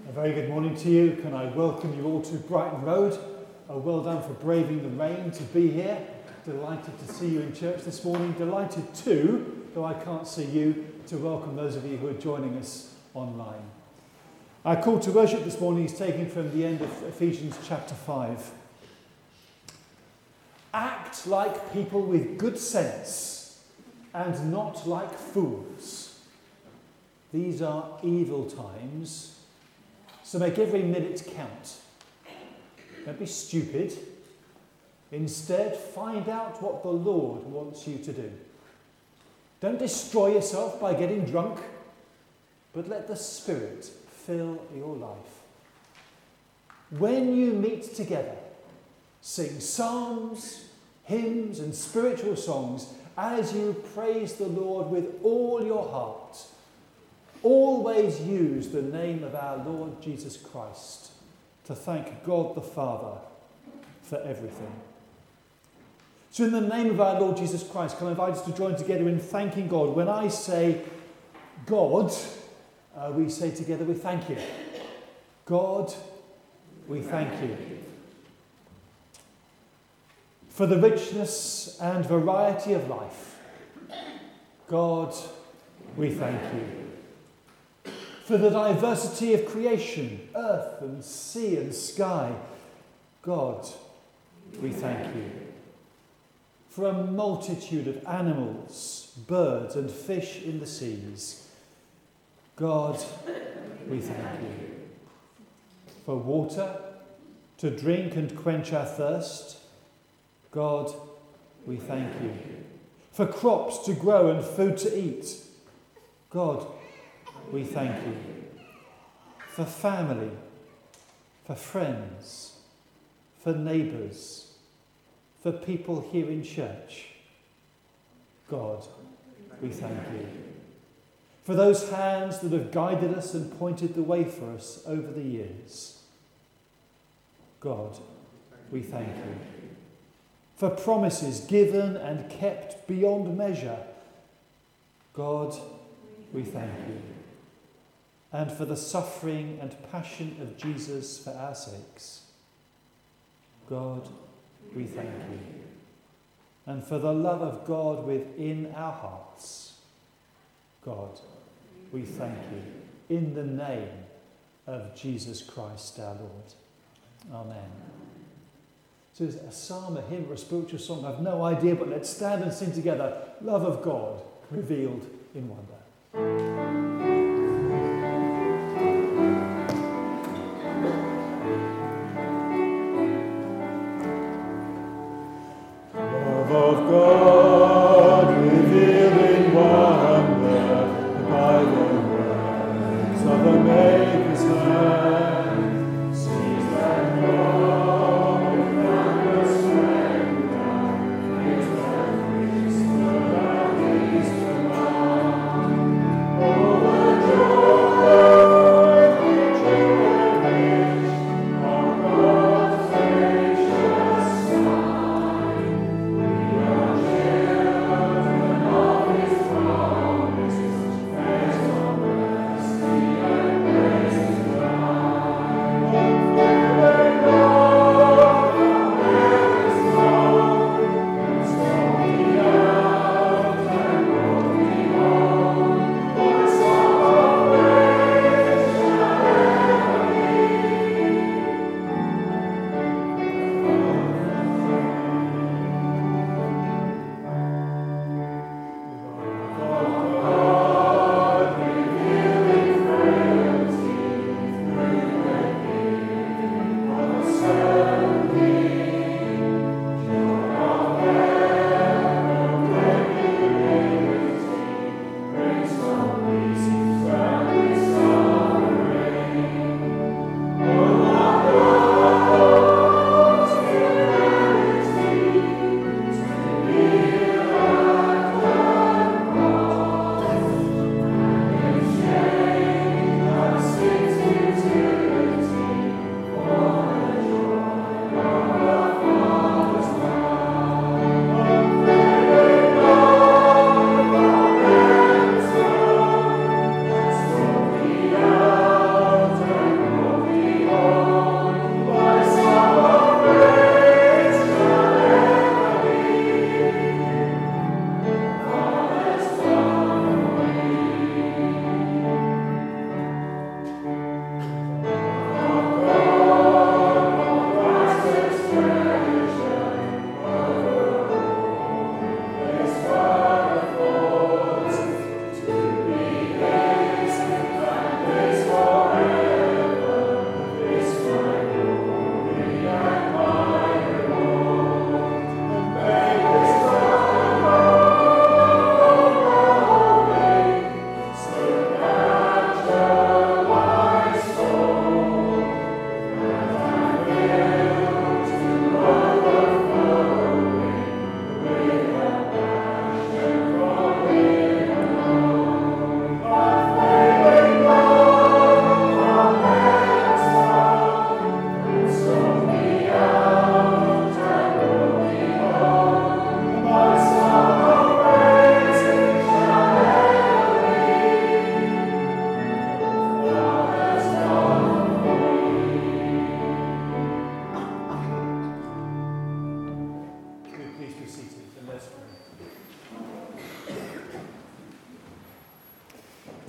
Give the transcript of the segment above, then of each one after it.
A very good morning to you. Can I welcome you all to Brighton Road? Well done for braving the rain to be here. Delighted to see you in church this morning. Delighted too, though I can't see you, to welcome those of you who are joining us online. Our call to worship this morning is taken from the end of Ephesians chapter 5. Act like people with good sense and not like fools. These are evil times, so make every minute count. Don't be stupid. Instead, find out what the Lord wants you to do. Don't destroy yourself by getting drunk, but let the Spirit fill your life. When you meet together, sing psalms, hymns, and spiritual songs as you praise the Lord with all your heart. Always use the name of our Lord Jesus Christ to thank God the Father for everything. So in the name of our Lord Jesus Christ, can I invite us to join together in thanking God? When I say God, we say together, we thank you. God, we thank you for the richness and variety of life. God, we thank you. For the diversity of creation, earth and sea and sky. God, we thank you. For a multitude of animals, birds and fish in the seas. God, we thank you. For water to drink and quench our thirst. God, we thank you. For crops to grow and food to eat. God, we thank you. For family, for friends, for neighbours, for people here in church. God, we thank you. For those hands that have guided us and pointed the way for us over the years. God, we thank you. For promises given and kept beyond measure. God, we thank you. And for the suffering and passion of Jesus for our sakes. God, we thank you. And for the love of God within our hearts. God, we thank you. In the name of Jesus Christ our Lord. Amen. So is it a psalm, a hymn, or a spiritual song? I've no idea, but let's stand and sing together. Love of God revealed in wonder. Of God, revealing wonder by the words of the Maker's hand, sees that God with thunderous splendor makes the priest the least command.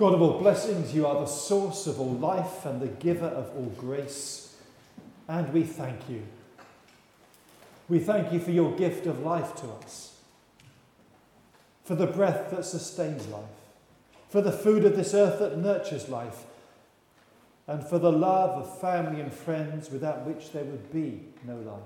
God of all blessings, you are the source of all life and the giver of all grace, and we thank you. We thank you for your gift of life to us, for the breath that sustains life, for the food of this earth that nurtures life, and for the love of family and friends without which there would be no life.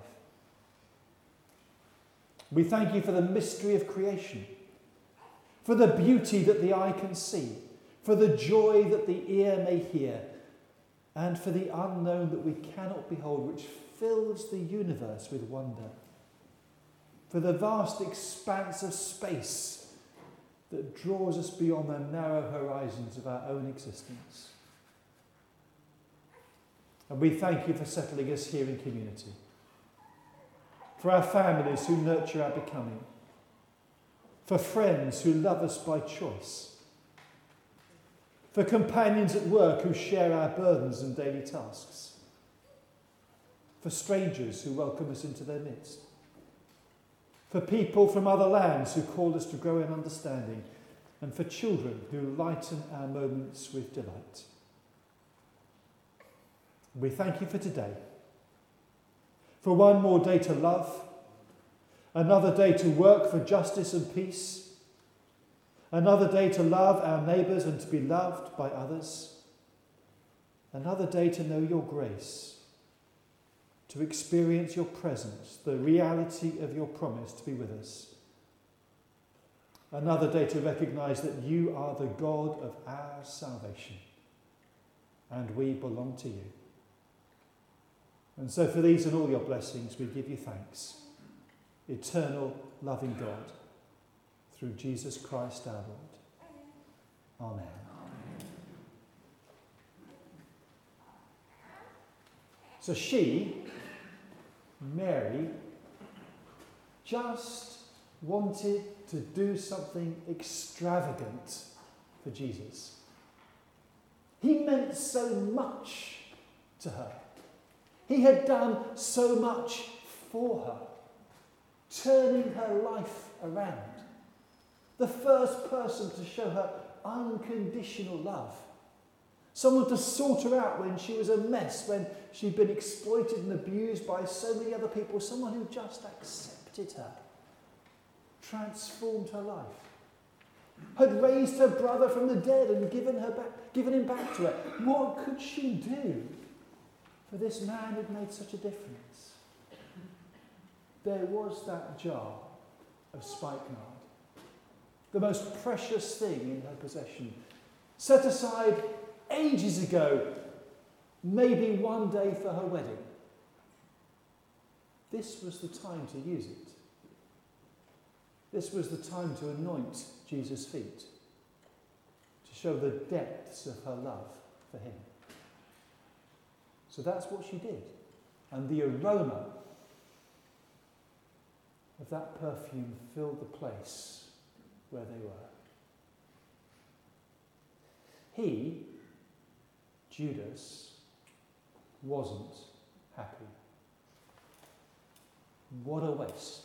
We thank you for the mystery of creation, for the beauty that the eye can see, for the joy that the ear may hear, and for the unknown that we cannot behold, which fills the universe with wonder, for the vast expanse of space that draws us beyond the narrow horizons of our own existence. And we thank you for settling us here in community, for our families who nurture our becoming, for friends who love us by choice, for companions at work who share our burdens and daily tasks, for strangers who welcome us into their midst, for people from other lands who call us to grow in understanding, and for children who lighten our moments with delight. We thank you for today, for one more day to love, another day to work for justice and peace, another day to love our neighbours and to be loved by others, another day to know your grace, to experience your presence, the reality of your promise to be with us, another day to recognise that you are the God of our salvation and we belong to you. And so for these and all your blessings, we give you thanks, eternal, loving God, through Jesus Christ our Lord. Amen. So she, Mary, just wanted to do something extravagant for Jesus. He meant so much to her. He had done so much for her, turning her life around. The first person to show her unconditional love. Someone to sort her out when she was a mess, when she'd been exploited and abused by so many other people. Someone who just accepted her, transformed her life, had raised her brother from the dead and given him back to her. What could she do for this man who'd made such a difference? There was that jar of spikenard, the most precious thing in her possession, set aside ages ago, maybe one day for her wedding. This was the time to use it. This was the time to anoint Jesus' feet, to show the depths of her love for him. So that's what she did. And the aroma of that perfume filled the place where they were. He, Judas, wasn't happy. What a waste.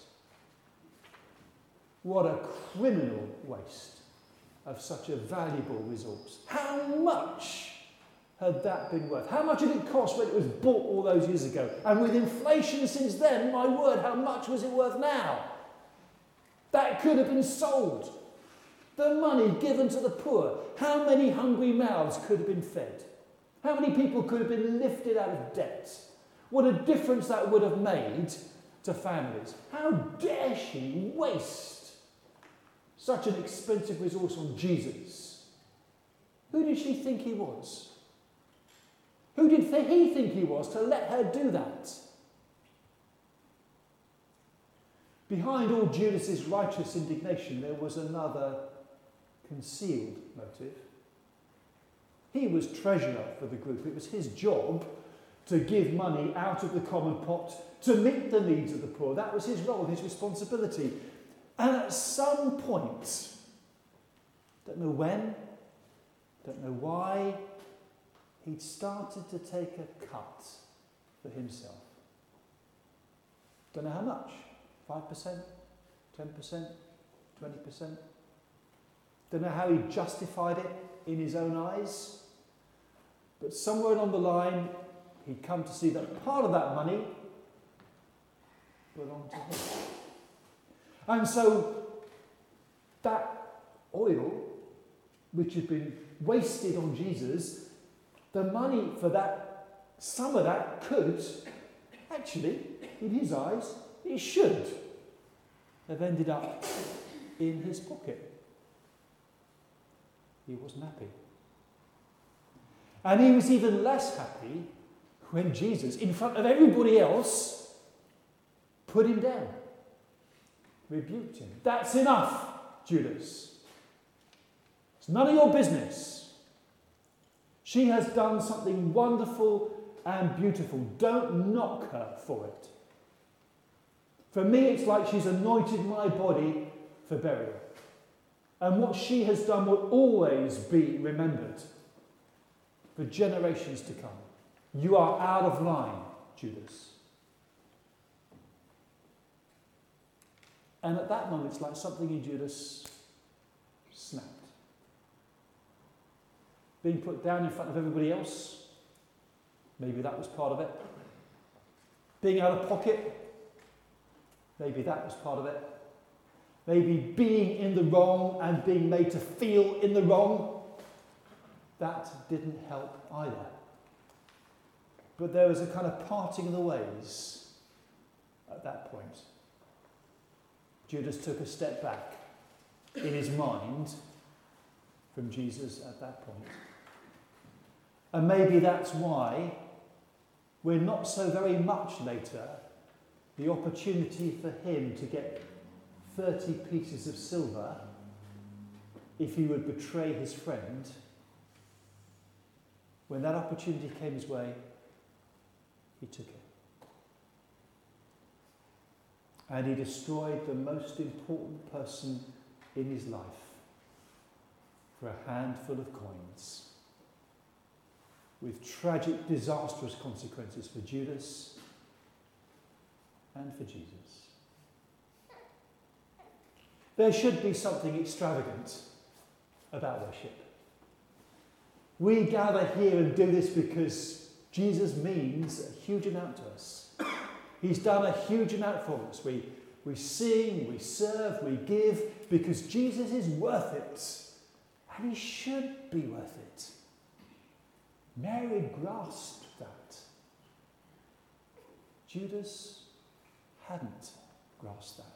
What a criminal waste of such a valuable resource. How much had that been worth? How much had it cost when it was bought all those years ago? And with inflation since then, my word, how much was it worth now? That could have been sold. The money given to the poor. How many hungry mouths could have been fed? How many people could have been lifted out of debt? What a difference that would have made to families. How dare she waste such an expensive resource on Jesus? Who did she think he was? Who did he think he was to let her do that? Behind all Judas's righteous indignation, there was another concealed motive. He was treasurer for the group. It was his job to give money out of the common pot to meet the needs of the poor. That was his role, his responsibility. And at some point, don't know when, don't know why, he'd started to take a cut for himself. Don't know how much. 5%, 10%, 20%. Don't know how he justified it. in his own eyes. But somewhere along the line, he'd come to see that part of that money belonged to him. And so that oil, which had been wasted on Jesus, the money for that, some of that could, actually, in his eyes, it should have ended up in his pocket. He wasn't happy. And he was even less happy when Jesus, in front of everybody else, put him down, rebuked him. That's enough, Judas. It's none of your business. She has done something wonderful and beautiful. Don't knock her for it. For me, it's like she's anointed my body for burial. And what she has done will always be remembered for generations to come. You are out of line, Judas. And at that moment, it's like something in Judas snapped. Being put down in front of everybody else, maybe that was part of it. Being out of pocket, maybe that was part of it. Maybe being in the wrong and being made to feel in the wrong, that didn't help either. But there was a kind of parting of the ways at that point. Judas took a step back in his mind from Jesus at that point. And maybe that's why we're not so very much later the opportunity for him to get 30 pieces of silver if he would betray his friend. When that opportunity came his way, he took it. And he destroyed the most important person in his life for a handful of coins, with tragic, disastrous consequences for Judas and for Jesus. There should be something extravagant about worship. We gather here and do this because Jesus means a huge amount to us. He's done a huge amount for us. We sing, we serve, we give because Jesus is worth it. And he should be worth it. Mary grasped that. Judas hadn't grasped that.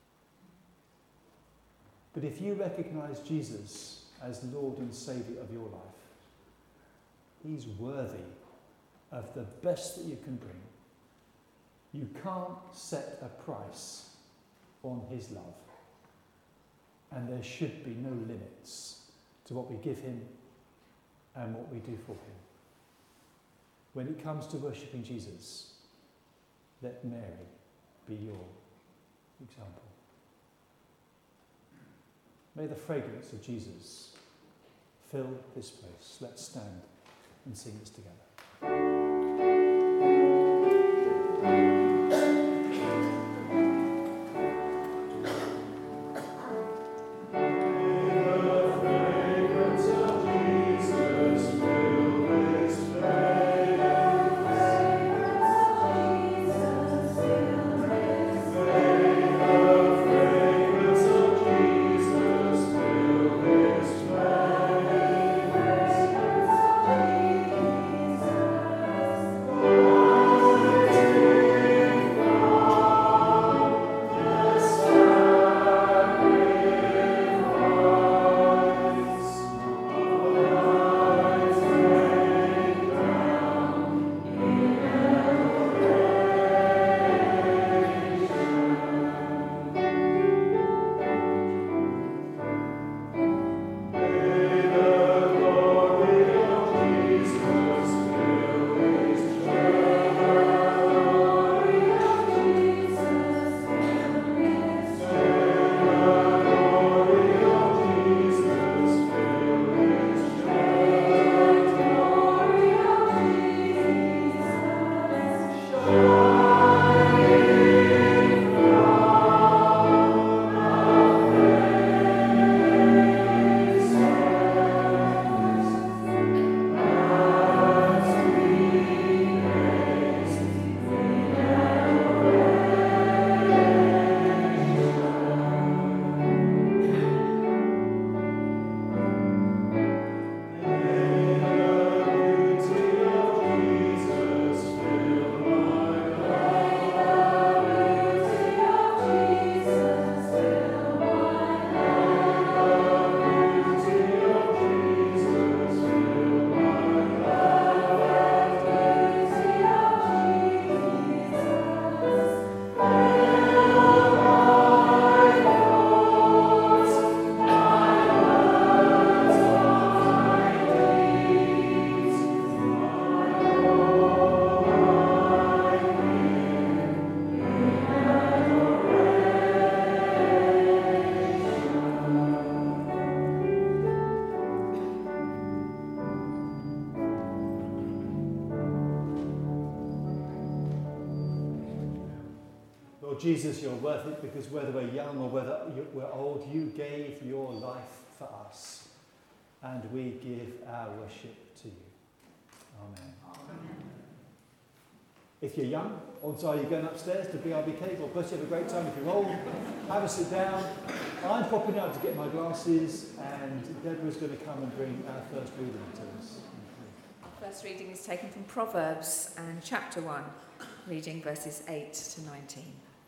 But if you recognize Jesus as Lord and Saviour of your life, he's worthy of the best that you can bring. You can't set a price on his love. And there should be no limits to what we give him and what we do for him. When it comes to worshipping Jesus, let Mary be your example. May the fragrance of Jesus fill this place. Let's stand and sing this together. Lord Jesus, you're worth it because whether we're young or whether we're old, you gave your life for us. And we give our worship to you. Amen. Amen. If you're young, odds are you're going upstairs to BRBK. God bless you, have a great time. If you're old, have a sit down. I'm popping out to get my glasses, and Deborah's going to come and bring our first reading to us. First reading is taken from Proverbs and chapter 1, reading verses 8 to 19.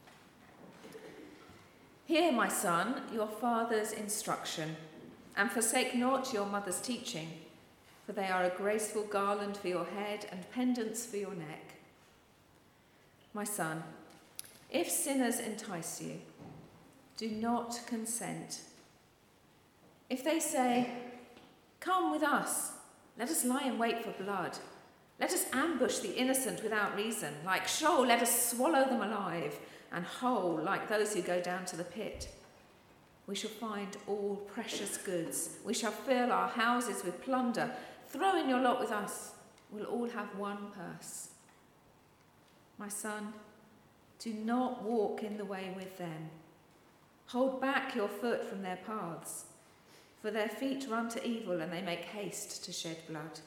Hear, my son, your father's instruction, and forsake not your mother's teaching, for they are a graceful garland for your head and pendants for your neck. My son, if sinners entice you, do not consent. If they say, come with us, let us lie in wait for blood. Let us ambush the innocent without reason. Like Sheol, let us swallow them alive, and whole, like those who go down to the pit. We shall find all precious goods. We shall fill our houses with plunder. Throw in your lot with us. We'll all have one purse. My son, do not walk in the way with them. Hold back your foot from their paths, for their feet run to evil and they make haste to shed blood.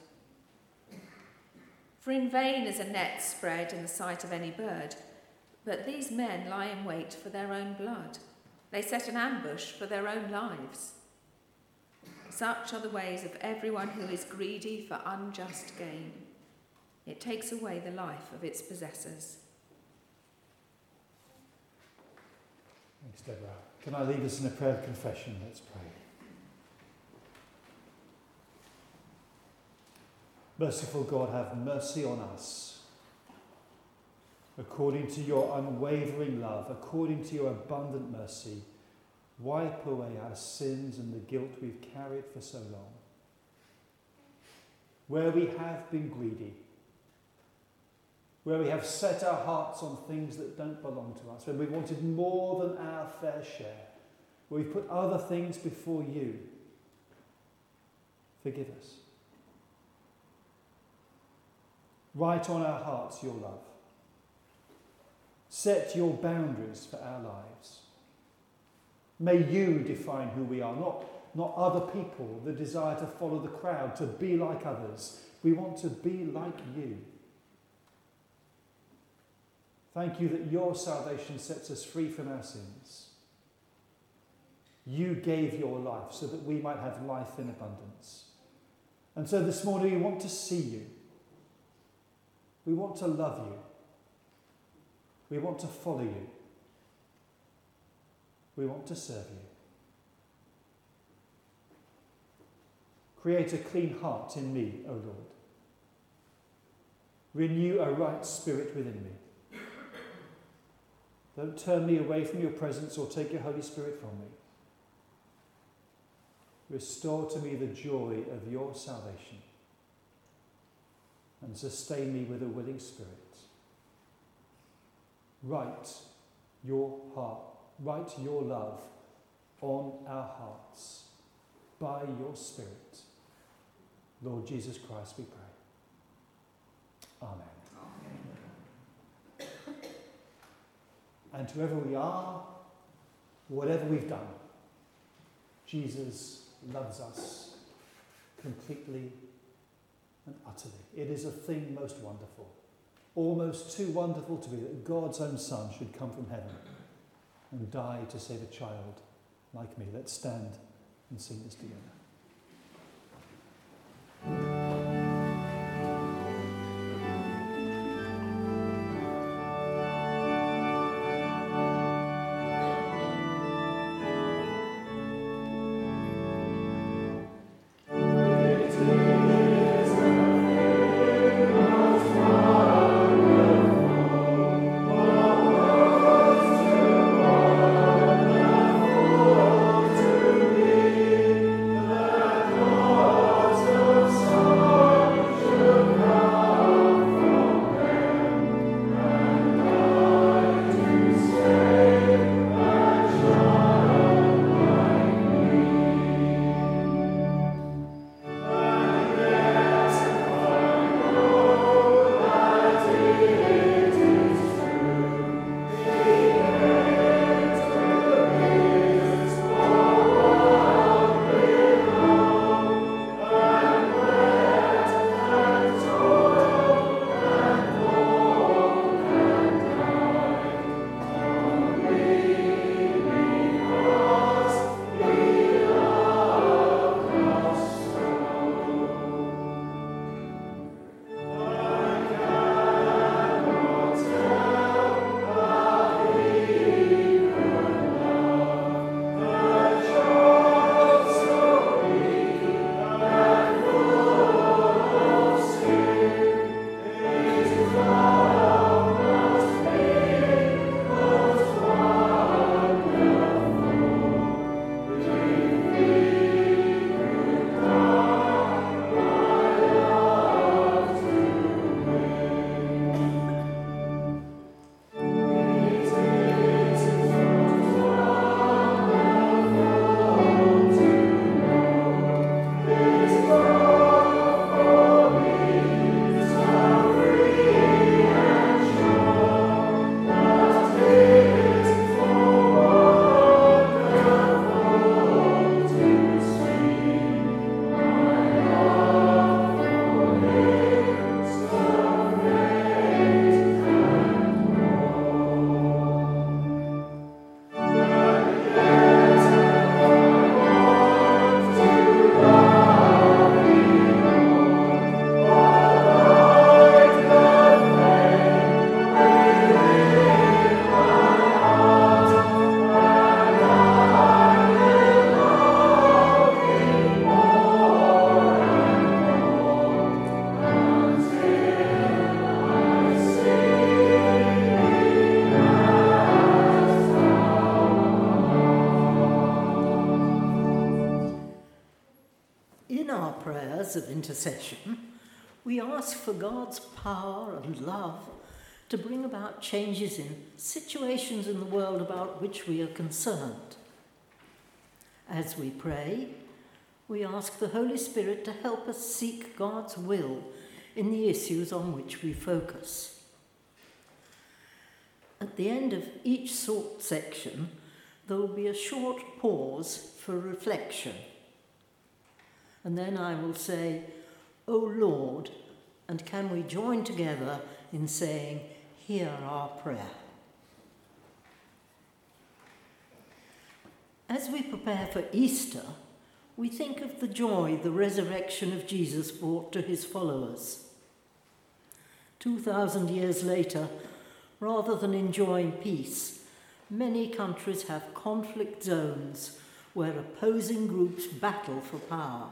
For in vain is a net spread in the sight of any bird, but these men lie in wait for their own blood. They set an ambush for their own lives. Such are the ways of everyone who is greedy for unjust gain. It takes away the life of its possessors. Thanks, Deborah. Can I lead us in a prayer of confession? Let's pray. Merciful God, have mercy on us. According to your unwavering love, according to your abundant mercy, wipe away our sins and the guilt we've carried for so long. Where we have been greedy, where we have set our hearts on things that don't belong to us, when we wanted more than our fair share, where we've put other things before you, forgive us. Write on our hearts your love. Set your boundaries for our lives. May you define who we are, not other people, the desire to follow the crowd, to be like others. We want to be like you. Thank you that your salvation sets us free from our sins. You gave your life so that we might have life in abundance. And so this morning we want to see you. We want to love you. We want to follow you. We want to serve you. Create a clean heart in me, O Lord. Renew a right spirit within me. Don't turn me away from your presence or take your Holy Spirit from me. Restore to me the joy of your salvation and sustain me with a willing spirit. Write your heart, write your love on our hearts by your Spirit. Lord Jesus Christ, we pray. Amen. And to whoever we are, whatever we've done, Jesus loves us completely and utterly. It is a thing most wonderful, almost too wonderful to be that God's own Son should come from heaven and die to save a child like me. Let's stand and sing this together. Amen. intercession, we ask for God's power and love to bring about changes in situations in the world about which we are concerned. As we pray, we ask the Holy Spirit to help us seek God's will in the issues on which we focus. At the end of each section, there will be a short pause for reflection. And then I will say, "O Lord," and can we join together in saying, "Hear our prayer." As we prepare for Easter, we think of the joy the resurrection of Jesus brought to his followers. 2,000 years later, rather than enjoying peace, many countries have conflict zones where opposing groups battle for power.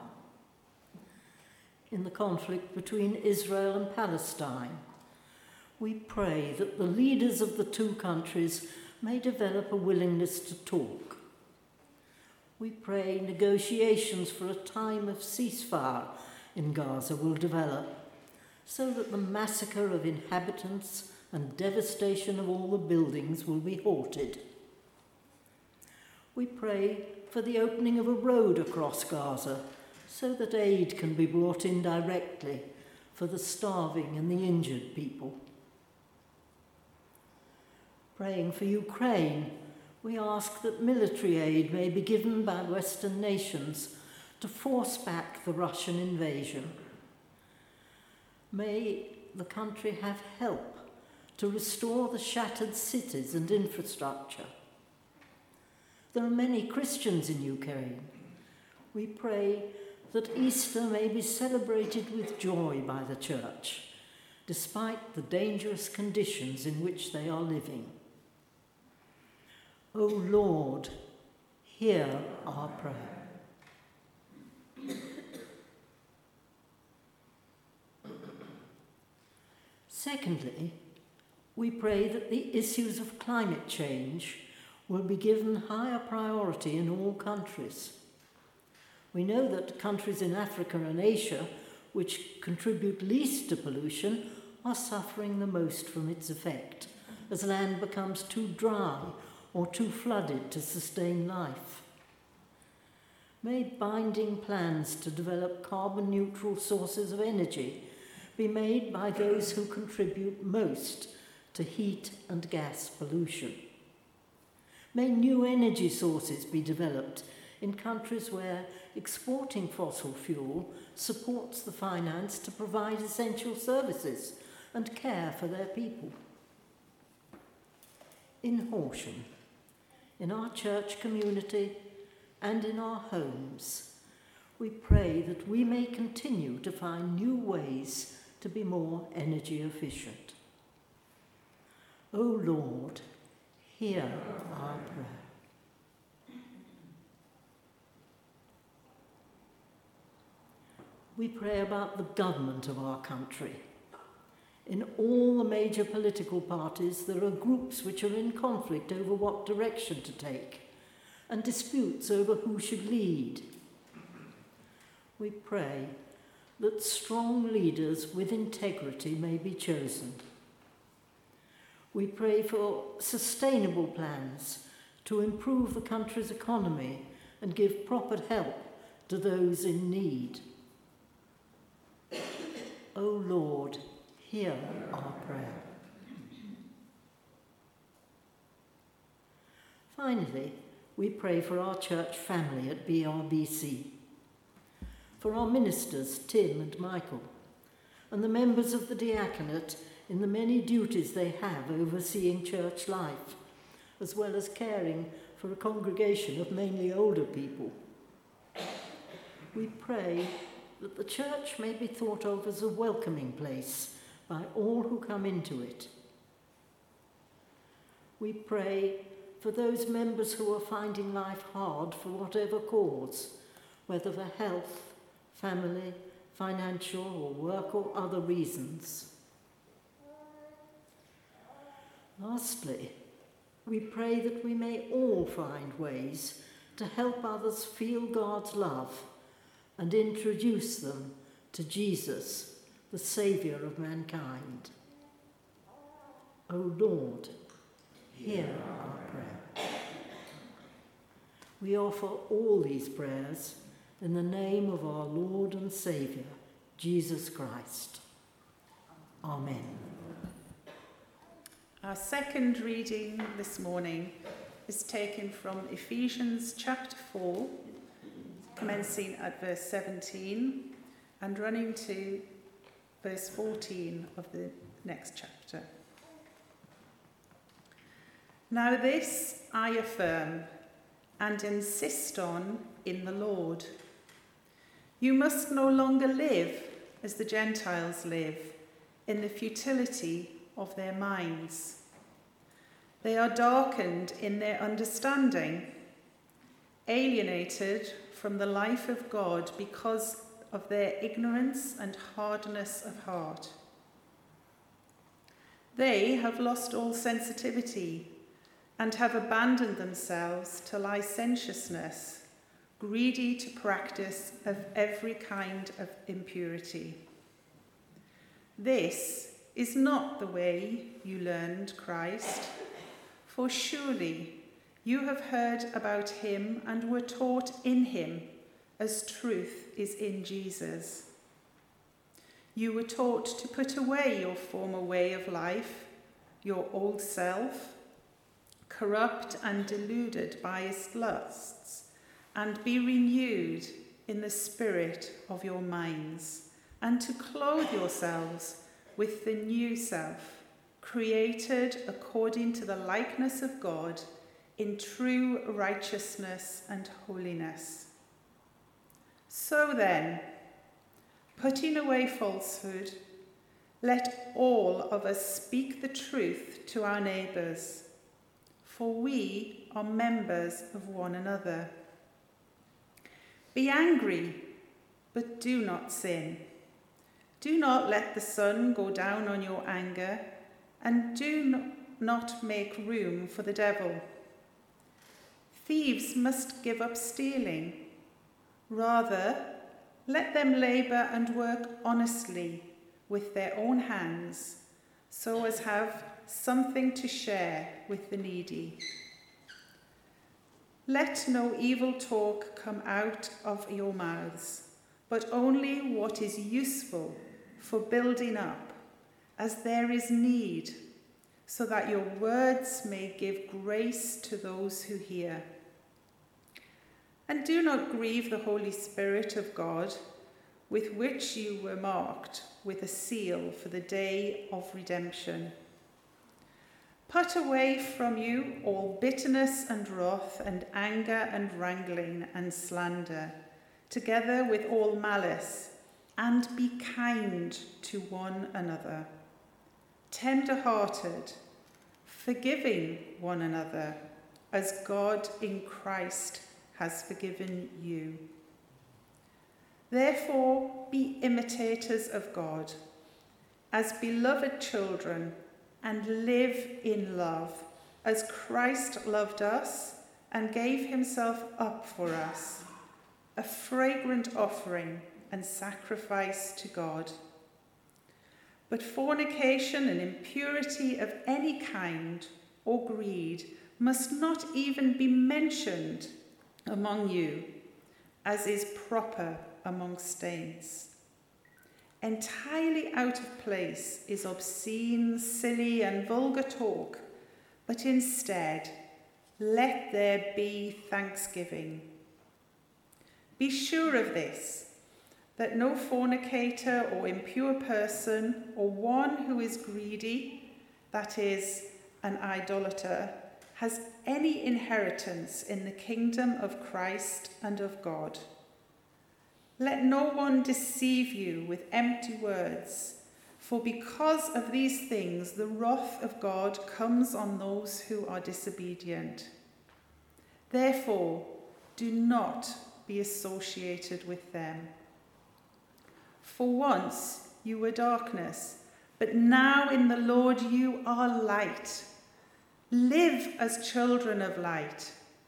In the conflict between Israel and Palestine, we pray that the leaders of the two countries may develop a willingness to talk. We pray negotiations for a time of ceasefire in Gaza will develop, so that the massacre of inhabitants and devastation of all the buildings will be halted. We pray for the opening of a road across Gaza, so that aid can be brought in directly for the starving and the injured people. Praying for Ukraine, we ask that military aid may be given by Western nations to force back the Russian invasion. May the country have help to restore the shattered cities and infrastructure. There are many Christians in Ukraine. We pray that Easter may be celebrated with joy by the Church, despite the dangerous conditions in which they are living. O Lord, hear our prayer. Secondly, we pray that the issues of climate change will be given higher priority in all countries. We know that countries in Africa and Asia, which contribute least to pollution, are suffering the most from its effect, as land becomes too dry or too flooded to sustain life. May binding plans to develop carbon-neutral sources of energy be made by those who contribute most to heat and gas pollution. May new energy sources be developed in countries where exporting fossil fuel supports the finance to provide essential services and care for their people. In Horsham, in our church community and in our homes, we pray that we may continue to find new ways to be more energy efficient. O Lord, hear our prayer. We pray about the government of our country. In all the major political parties, there are groups which are in conflict over what direction to take, and disputes over who should lead. We pray that strong leaders with integrity may be chosen. We pray for sustainable plans to improve the country's economy and give proper help to those in need. O Lord, hear our prayer. Finally, we pray for our church family at BRBC, for our ministers, Tim and Michael, and the members of the diaconate in the many duties they have overseeing church life, as well as caring for a congregation of mainly older people. We pray that the church may be thought of as a welcoming place by all who come into it. We pray for those members who are finding life hard for whatever cause, whether for health, family, financial or work or other reasons. Lastly, we pray that we may all find ways to help others feel God's love and introduce them to Jesus, the Saviour of mankind. O Lord, hear our prayer. We offer all these prayers in the name of our Lord and Saviour, Jesus Christ. Amen. Our second reading this morning is taken from Ephesians chapter 4, commencing at verse 17 and running to verse 14 of the next chapter. Now this I affirm and insist on in the Lord. You must no longer live as the Gentiles live, in the futility of their minds. They are darkened in their understanding, alienated from the life of God because of their ignorance and hardness of heart. They have lost all sensitivity and have abandoned themselves to licentiousness, greedy to practice of every kind of impurity. This is not the way you learned Christ, for surely you have heard about him and were taught in him, as truth is in Jesus. You were taught to put away your former way of life, your old self, corrupt and deluded by its lusts, and be renewed in the spirit of your minds, and to clothe yourselves with the new self, created according to the likeness of God in true righteousness and holiness. So then, putting away falsehood, let all of us speak the truth to our neighbours, for we are members of one another. Be angry, but do not sin. Do not let the sun go down on your anger, and do not make room for the devil. Thieves must give up stealing. Rather, let them labour and work honestly with their own hands, so as have something to share with the needy. Let no evil talk come out of your mouths, but only what is useful for building up, as there is need, so that your words may give grace to those who hear. And do not grieve the Holy Spirit of God, with which you were marked with a seal for the day of redemption. Put away from you all bitterness and wrath and anger and wrangling and slander, together with all malice, and be kind to one another, tender-hearted, forgiving one another, as God in Christ has forgiven you. Therefore, be imitators of God, as beloved children, and live in love, as Christ loved us and gave himself up for us, a fragrant offering and sacrifice to God. But fornication and impurity of any kind or greed must not even be mentioned among you, as is proper among saints. Entirely out of place is obscene, silly, and vulgar talk, but instead, let there be thanksgiving. Be sure of this, that no fornicator or impure person or one who is greedy, that is, an idolater, has any inheritance in the kingdom of Christ and of God. Let no one deceive you with empty words, for because of these things the wrath of God comes on those who are disobedient. Therefore, do not be associated with them. For once you were darkness, but now in the Lord you are light. Live as children of light.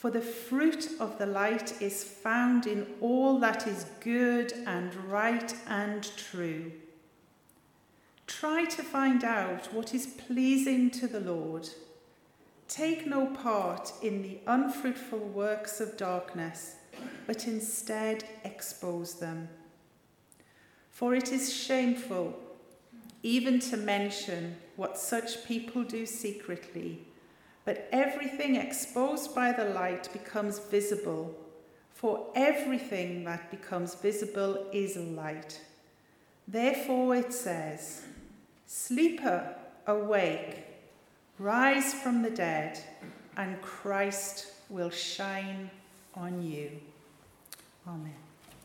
For the fruit of the light is found in all that is good and right and true. Try to find out what is pleasing to the Lord. Take no part in the unfruitful works of darkness, but instead expose them. For it is shameful even to mention what such people do secretly, but everything exposed by the light becomes visible, for everything that becomes visible is light. Therefore it says, "Sleeper, awake, rise from the dead, and Christ will shine on you." Amen.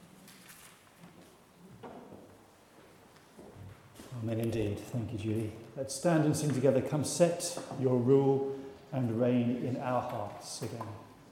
Amen indeed. Thank you, Julie. Let's stand and sing together. Come set your rule and reign in our hearts again.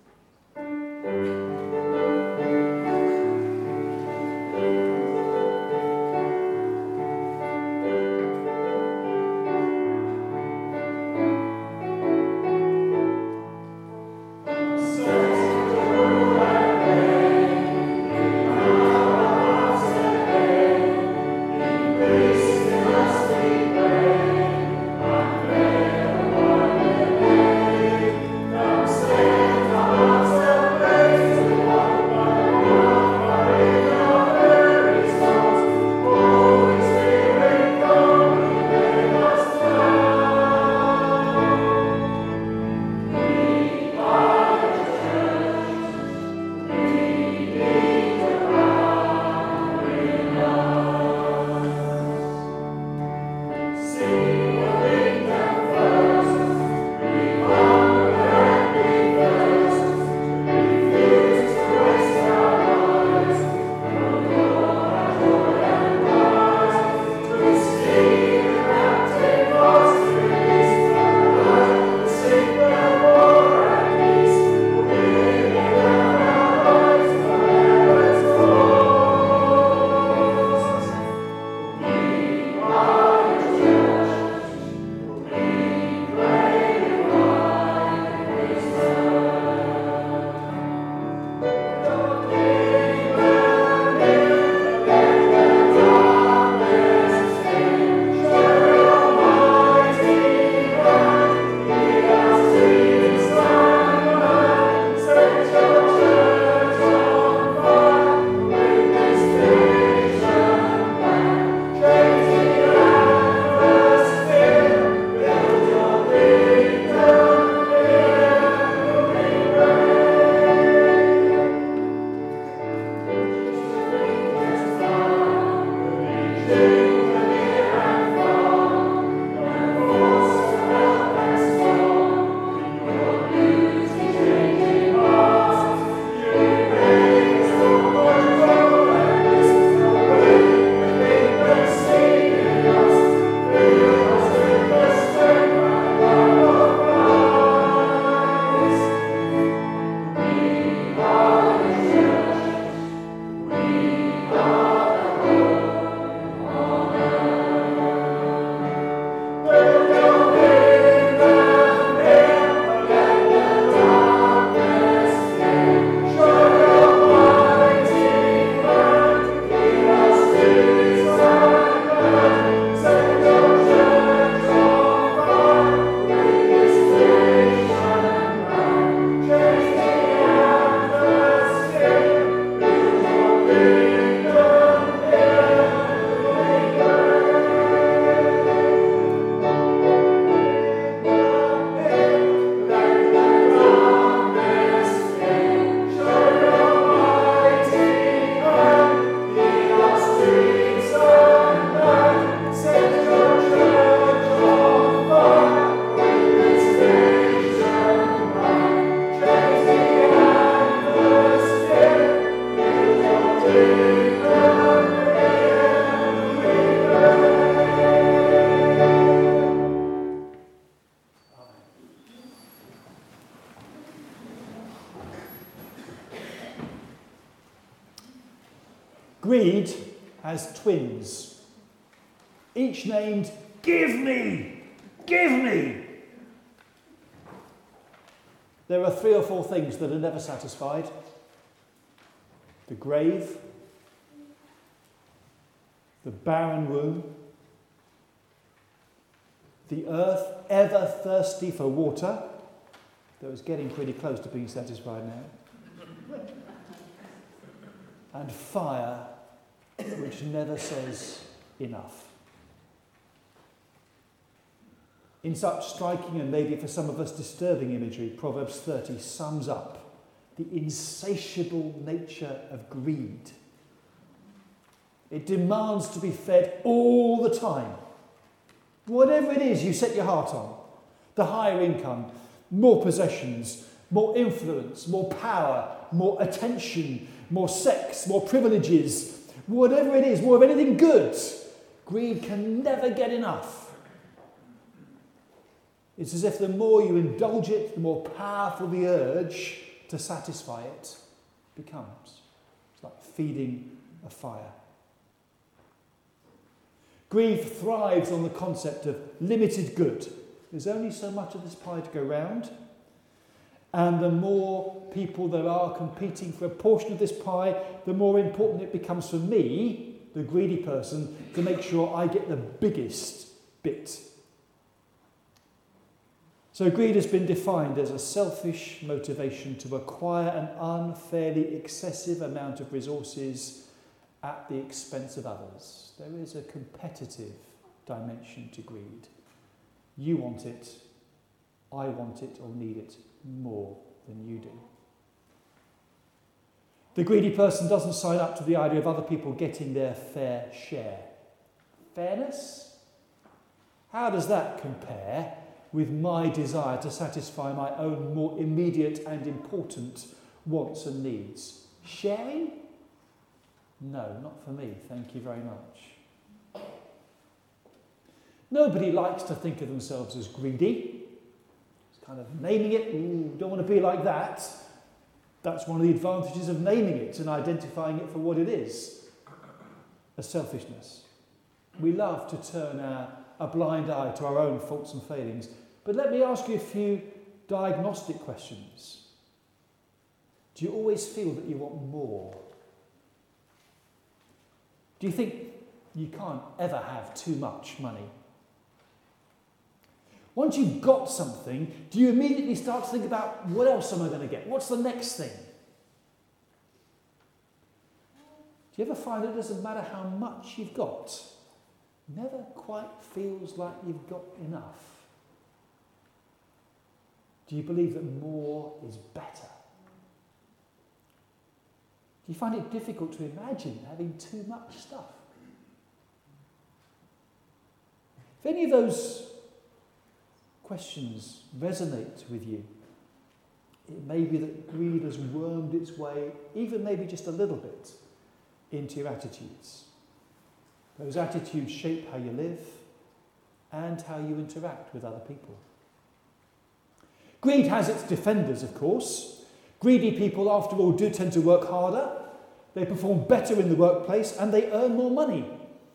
Greed has twins, each named "Give me! Give me!" There are 3 or 4 things that are never satisfied: the grave, the barren womb, the earth ever thirsty for water, though it's getting pretty close to being satisfied now, and fire, which never says enough. In such striking and maybe for some of us disturbing imagery, Proverbs 30 sums up the insatiable nature of greed. It demands to be fed all the time. Whatever it is you set your heart on, the higher income, more possessions, more influence, more power, more attention, more sex, more privileges, whatever it is, more of anything good, greed can never get enough. It's as if the more you indulge it, the more powerful the urge to satisfy it becomes. It's like feeding a fire. Greed thrives on the concept of limited good. There's only so much of this pie to go round, and the more people there are competing for a portion of this pie, the more important it becomes for me, the greedy person, to make sure I get the biggest bit. So greed has been defined as a selfish motivation to acquire an unfairly excessive amount of resources at the expense of others. There is a competitive dimension to greed. You want it, I want it or need it more than you do. The greedy person doesn't sign up to the idea of other people getting their fair share. Fairness? How does that compare with my desire to satisfy my own more immediate and important wants and needs? Sharing? No, not for me, thank you very much. Nobody likes to think of themselves as greedy. It's kind of naming it, don't want to be like that. That's one of the advantages of naming it and identifying it for what it is, a selfishness. We love to turn a blind eye to our own faults and failings. But let me ask you a few diagnostic questions. Do you always feel that you want more? Do you think you can't ever have too much money? Once you've got something, do you immediately start to think about, what else am I going to get? What's the next thing? Do you ever find that it doesn't matter how much you've got, it never quite feels like you've got enough? Do you believe that more is better? Do you find it difficult to imagine having too much stuff? If any of those questions resonate with you, it may be that greed has wormed its way, even maybe just a little bit, into your attitudes. Those attitudes shape how you live and how you interact with other people. Greed has its defenders, of course. Greedy people, after all, do tend to work harder, they perform better in the workplace, and they earn more money.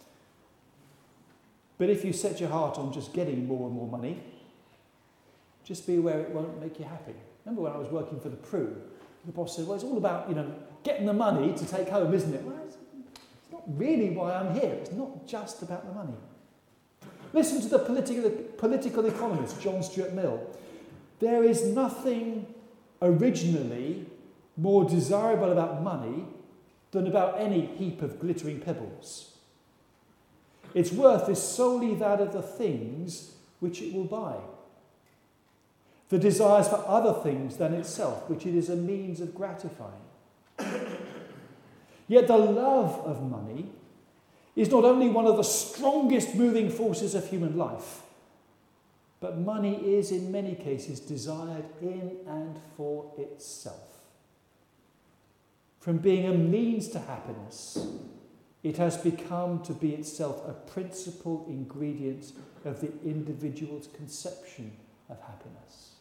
But if you set your heart on just getting more and more money, just be aware it won't make you happy. Remember when I was working for the Pru, the boss said, well, it's all about, getting the money to take home, isn't it? Well, it's not really why I'm here. It's not just about the money. Listen to the political economist, John Stuart Mill. There is nothing originally more desirable about money than about any heap of glittering pebbles. Its worth is solely that of the things which it will buy. The desires for other things than itself, which it is a means of gratifying. Yet the love of money is not only one of the strongest moving forces of human life, but money is in many cases desired in and for itself. From being a means to happiness, it has become to be itself a principal ingredient of the individual's conception of happiness.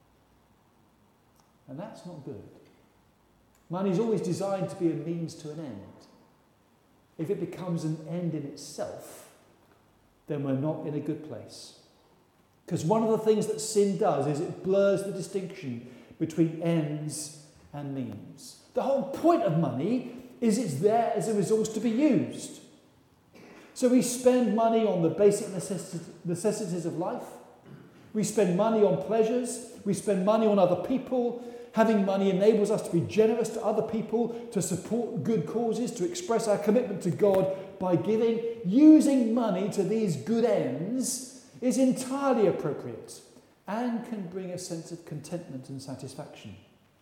And that's not good. Money is always designed to be a means to an end. If it becomes an end in itself, then we're not in a good place. Because one of the things that sin does is it blurs the distinction between ends and means. The whole point of money is it's there as a resource to be used. So we spend money on the basic necessities of life. We spend money on pleasures. We spend money on other people. Having money enables us to be generous to other people, to support good causes, to express our commitment to God by giving. Using money to these good ends is entirely appropriate and can bring a sense of contentment and satisfaction.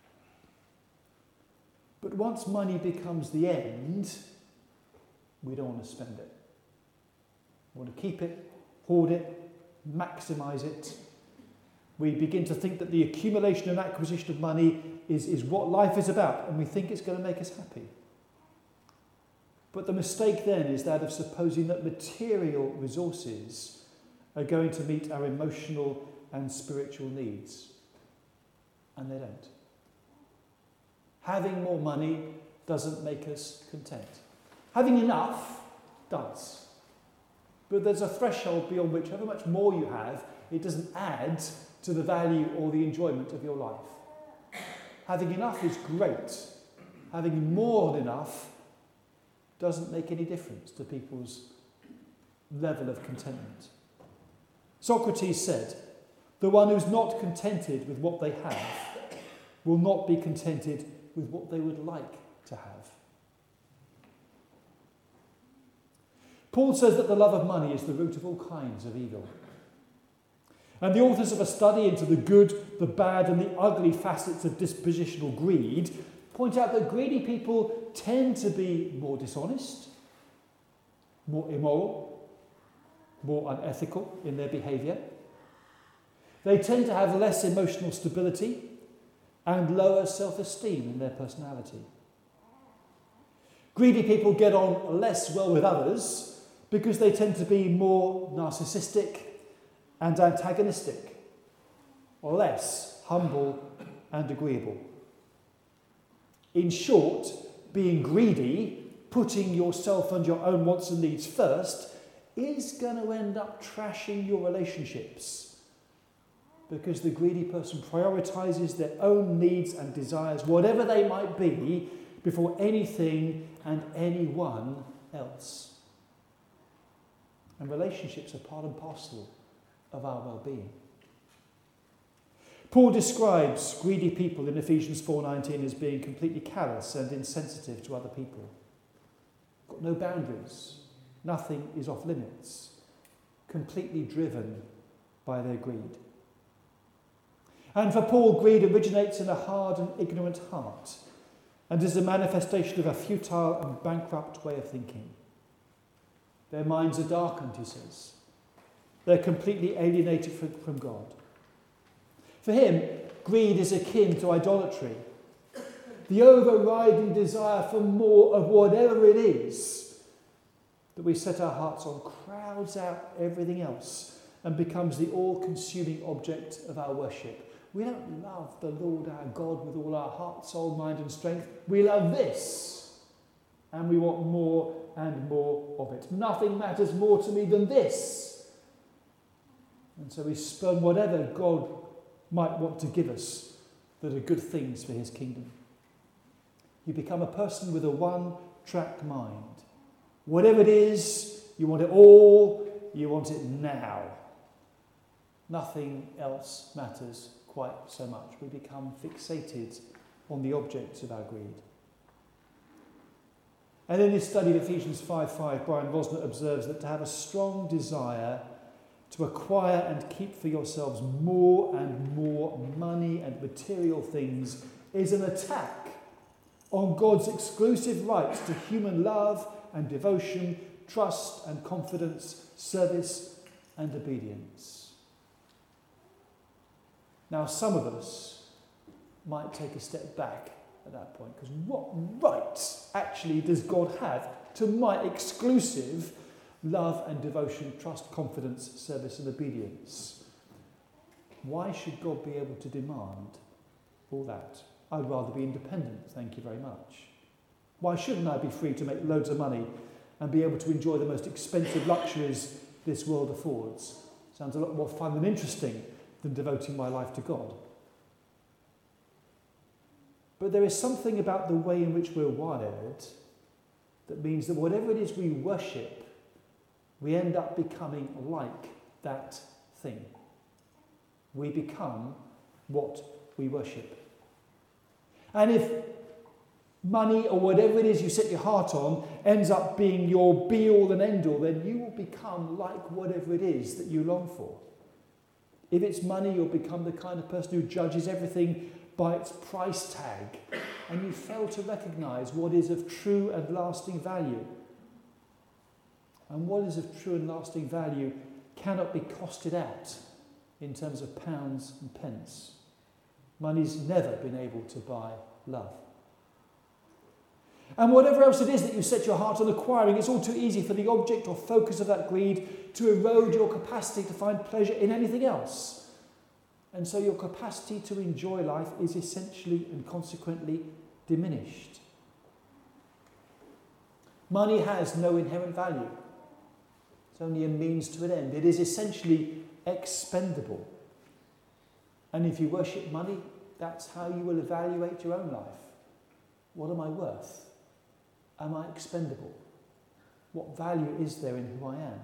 But once money becomes the end, we don't want to spend it. We want to keep it, hoard it, maximise it. We begin to think that the accumulation and acquisition of money is what life is about, and we think it's going to make us happy. But the mistake then is that of supposing that material resources are going to meet our emotional and spiritual needs. And they don't. Having more money doesn't make us content. Having enough does. But there's a threshold beyond which, however much more you have, it doesn't add to the value or the enjoyment of your life. Having enough is great. Having more than enough doesn't make any difference to people's level of contentment. Socrates said, "The one who's not contented with what they have will not be contented with what they would like to have." Paul says that the love of money is the root of all kinds of evil. And the authors of a study into the good, the bad, and the ugly facets of dispositional greed point out that greedy people tend to be more dishonest, more immoral, more unethical in their behaviour. They tend to have less emotional stability and lower self-esteem in their personality. Greedy people get on less well with others because they tend to be more narcissistic and antagonistic, or less humble and agreeable. In short, being greedy, putting yourself and your own wants and needs first, is going to end up trashing your relationships, because the greedy person prioritises their own needs and desires, whatever they might be, before anything and anyone else. And relationships are part and parcel of our well-being. Paul describes greedy people in Ephesians 4:19 as being completely callous and insensitive to other people. Got no boundaries. Nothing is off limits. Completely driven by their greed. And for Paul, greed originates in a hard and ignorant heart and is a manifestation of a futile and bankrupt way of thinking. Their minds are darkened, he says. They're completely alienated from God. For him, greed is akin to idolatry. The overriding desire for more of whatever it is that we set our hearts on crowds out everything else and becomes the all-consuming object of our worship. We don't love the Lord our God with all our heart, soul, mind and strength. We love this, and we want more and more of it. Nothing matters more to me than this. And so we spurn whatever God might want to give us that are good things for his kingdom. You become a person with a one-track mind. Whatever it is, you want it all, you want it now. Nothing else matters quite so much. We become fixated on the objects of our greed. And in this study of Ephesians 5:5, Brian Vosner observes that to have a strong desire to acquire and keep for yourselves more and more money and material things is an attack on God's exclusive rights to human love and devotion, trust and confidence, service and obedience. Now, some of us might take a step back at that point, because what rights actually does God have to my exclusive love and devotion, trust, confidence, service and obedience? Why should God be able to demand all that? I'd rather be independent, thank you very much. Why shouldn't I be free to make loads of money and be able to enjoy the most expensive luxuries this world affords? Sounds a lot more fun and interesting than devoting my life to God. But there is something about the way in which we're wired that means that whatever it is we worship, we end up becoming like that thing. We become what we worship. And if money or whatever it is you set your heart on ends up being your be-all and end-all, then you will become like whatever it is that you long for. If it's money, you'll become the kind of person who judges everything by its price tag, and you fail to recognise what is of true and lasting value. And what is of true and lasting value cannot be costed out in terms of pounds and pence. Money's never been able to buy love. And whatever else it is that you set your heart on acquiring, it's all too easy for the object or focus of that greed to erode your capacity to find pleasure in anything else. And so your capacity to enjoy life is essentially and consequently diminished. Money has no inherent value. It's only a means to an end. It is essentially expendable. And if you worship money, that's how you will evaluate your own life. What am I worth? Am I expendable? What value is there in who I am?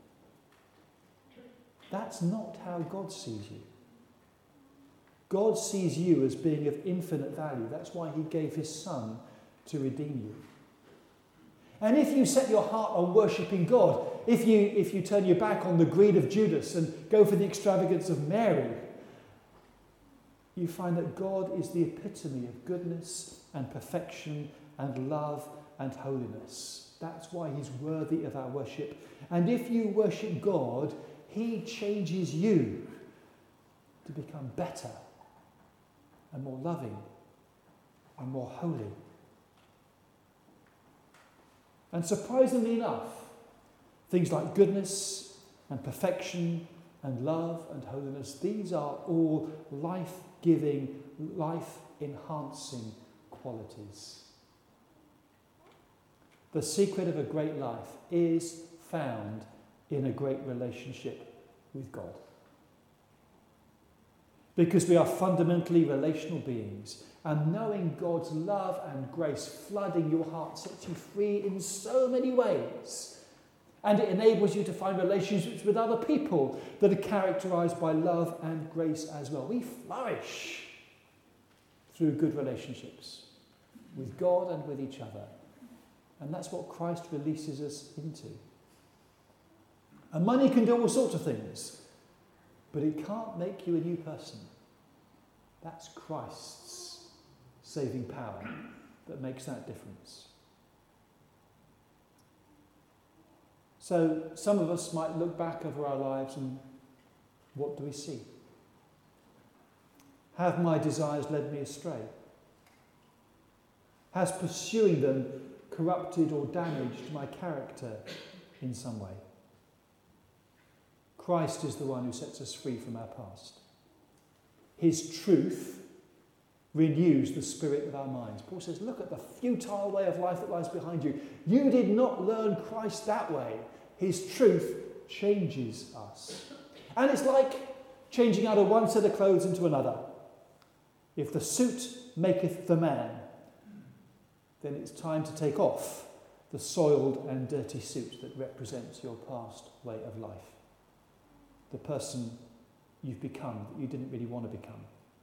That's not how God sees you. God sees you as being of infinite value. That's why he gave his Son to redeem you. And if you set your heart on worshipping God, if you turn your back on the greed of Judas and go for the extravagance of Mary, you find that God is the epitome of goodness and perfection and love and holiness. That's why he's worthy of our worship. And if you worship God, he changes you to become better and more loving and more holy. And surprisingly enough, things like goodness and perfection and love and holiness, these are all life-giving, life-enhancing qualities. The secret of a great life is found in a great relationship with God. Because we are fundamentally relational beings, and knowing God's love and grace flooding your heart sets you free in so many ways. And it enables you to find relationships with other people that are characterised by love and grace as well. We flourish through good relationships with God and with each other. And that's what Christ releases us into. And money can do all sorts of things, but it can't make you a new person. That's Christ's saving power that makes that difference. So some of us might look back over our lives and what do we see? Have my desires led me astray? Has pursuing them corrupted or damaged my character in some way? Christ is the one who sets us free from our past. His truth renews the spirit of our minds. Paul says, look at the futile way of life that lies behind you. You did not learn Christ that way. His truth changes us. And it's like changing out of one set of clothes into another. If the suit maketh the man, then it's time to take off the soiled and dirty suit that represents your past way of life. The person you've become that you didn't really want to become.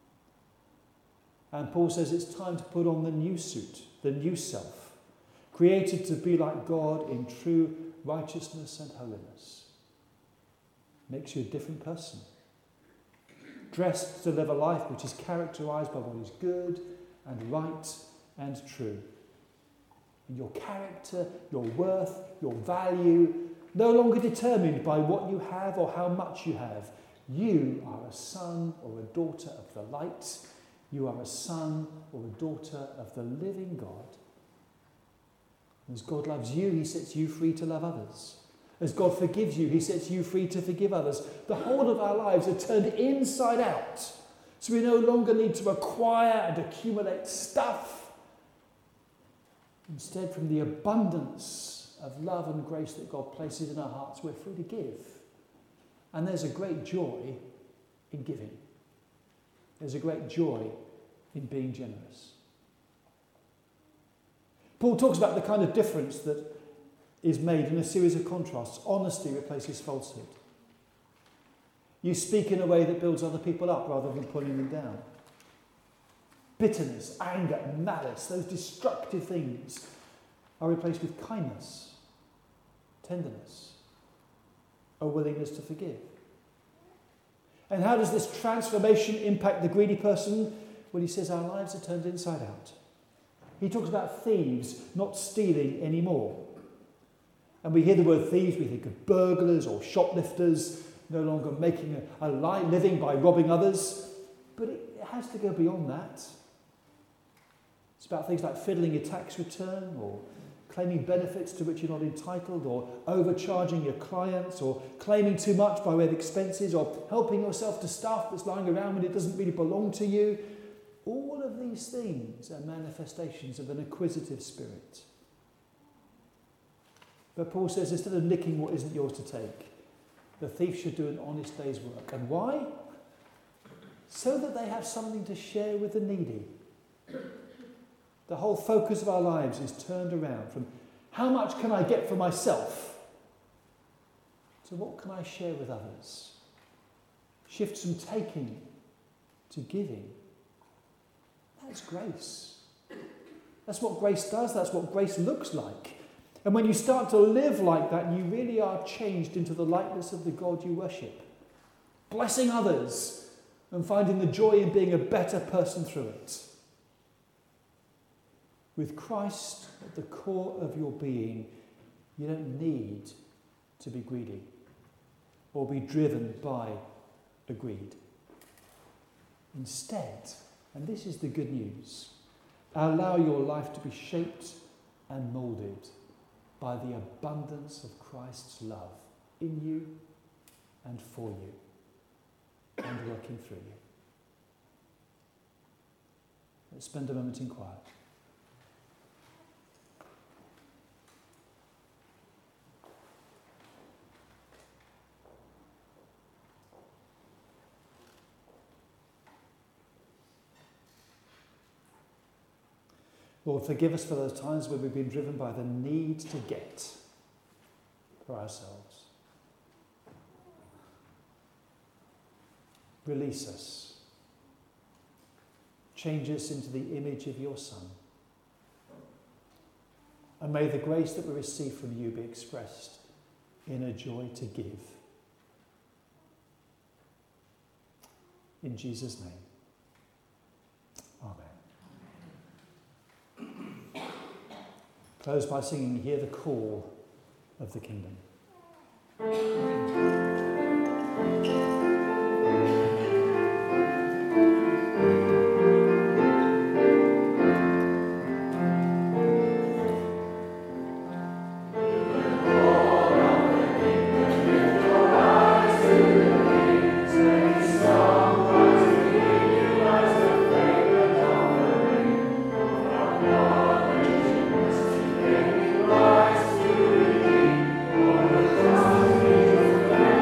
And Paul says it's time to put on the new suit, the new self, created to be like God in true righteousness and holiness. Makes you a different person. Dressed to live a life which is characterised by what is good and right and true. And your character, your worth, your value, no longer determined by what you have or how much you have. You are a son or a daughter of the light. You are a son or a daughter of the living God. As God loves you, he sets you free to love others. As God forgives you, he sets you free to forgive others. The whole of our lives are turned inside out. So we no longer need to acquire and accumulate stuff. Instead, from the abundance of love and grace that God places in our hearts, we're free to give. And there's a great joy in giving. There's a great joy in being generous. Paul talks about the kind of difference that is made in a series of contrasts. Honesty replaces falsehood. You speak in a way that builds other people up rather than pulling them down. Bitterness, anger, malice, those destructive things are replaced with kindness, tenderness, a willingness to forgive. And how does this transformation impact the greedy person? Well, he says our lives are turned inside out. He talks about thieves not stealing anymore. And we hear the word thieves, we think of burglars or shoplifters, no longer making a living by robbing others. But it has to go beyond that. It's about things like fiddling your tax return, or claiming benefits to which you're not entitled, or overcharging your clients, or claiming too much by way of expenses, or helping yourself to stuff that's lying around when it doesn't really belong to you. All of these things are manifestations of an acquisitive spirit. But Paul says instead of nicking what isn't yours to take, the thief should do an honest day's work. And why? So that they have something to share with the needy. The whole focus of our lives is turned around from how much can I get for myself to what can I share with others. Shift from taking to giving. That's grace. That's what grace does. That's what grace looks like. And when you start to live like that, you really are changed into the likeness of the God you worship. Blessing others and finding the joy in being a better person through it. With Christ at the core of your being, you don't need to be greedy or be driven by a greed. Instead, and this is the good news, allow your life to be shaped and moulded by the abundance of Christ's love in you and for you and working through you. Let's spend a moment in quiet. Lord, forgive us for those times where we've been driven by the need to get for ourselves. Release us. Change us into the image of your Son. And may the grace that we receive from you be expressed in a joy to give. In Jesus' name. Amen. Close by singing, Hear the Call of the Kingdom. Thank you.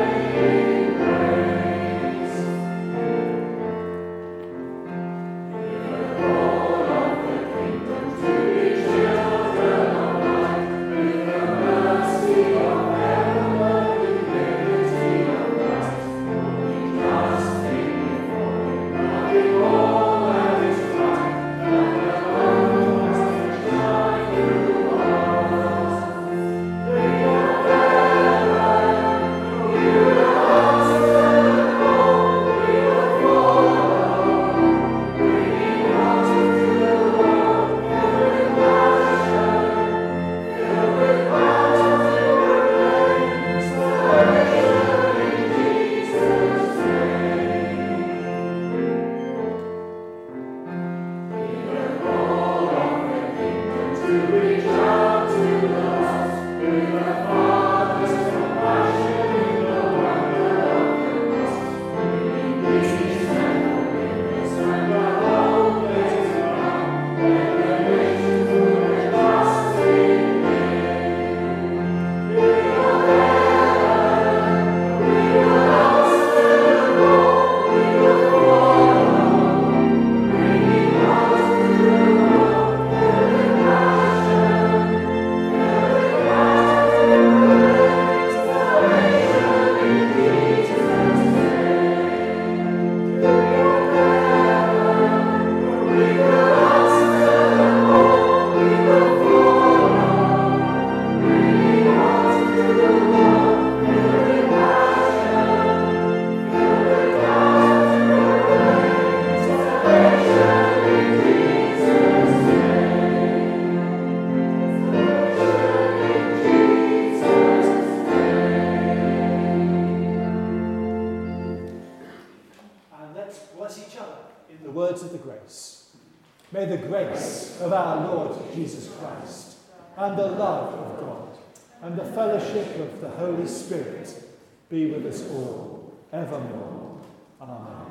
bless each other in the words of the grace. May the grace of our Lord Jesus Christ, and the love of God, and the fellowship of the Holy Spirit be with us all, evermore. Amen.